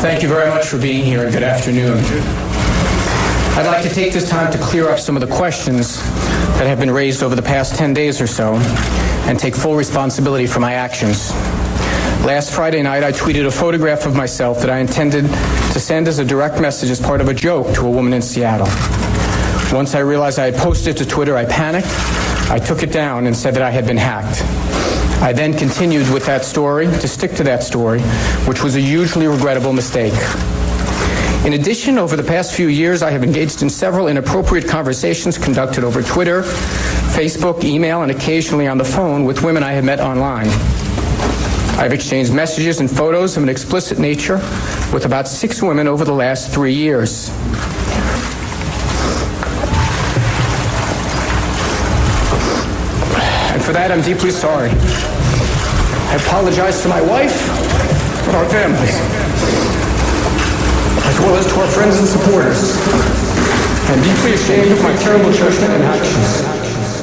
Thank you very much for being here, and good afternoon. I'd like to take this time to clear up some of the questions that have been raised over the past 10 days or so and take full responsibility for my actions. Last Friday night, I tweeted a photograph of myself that I intended to send as a direct message as part of a joke to a woman in Seattle. Once I realized I had posted to Twitter, I panicked. I took it down and said that I had been hacked. I then continued with that story, to stick to that story, which was a hugely regrettable mistake. In addition, over the past few years, I have engaged in several inappropriate conversations conducted over Twitter, Facebook, email, and occasionally on the phone with women I have met online. I've exchanged messages and photos of an explicit nature with about 6 women over the last 3 years. And for that, I'm deeply sorry. I apologize to my wife and our families, as well as to our friends and supporters. I'm deeply ashamed of my terrible judgment and actions.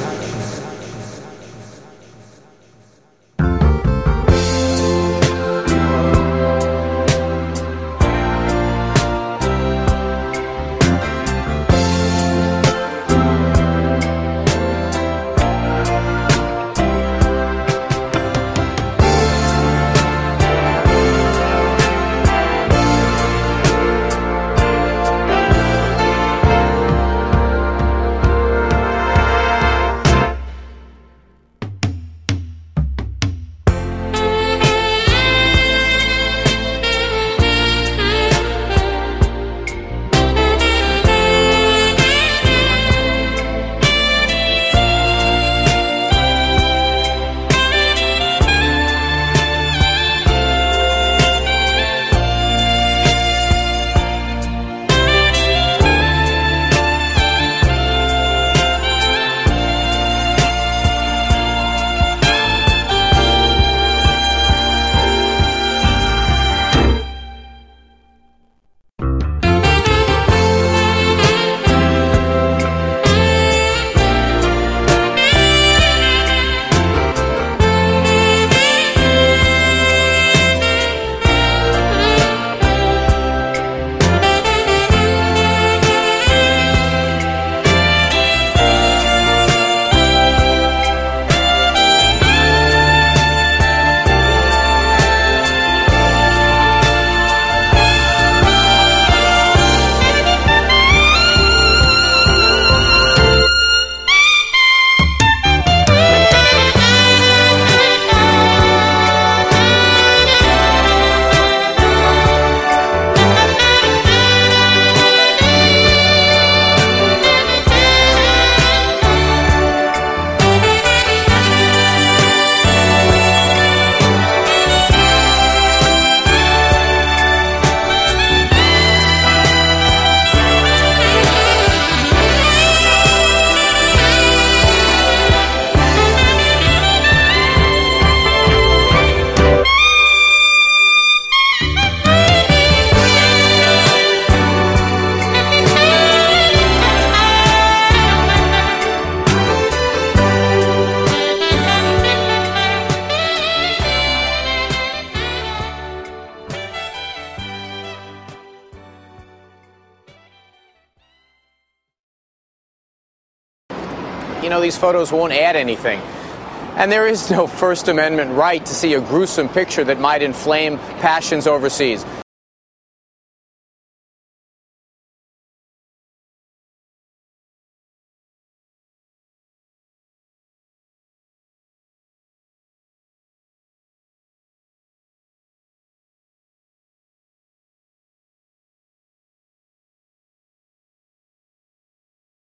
You know, these photos won't add anything. And there is no First Amendment right to see a gruesome picture that might inflame passions overseas.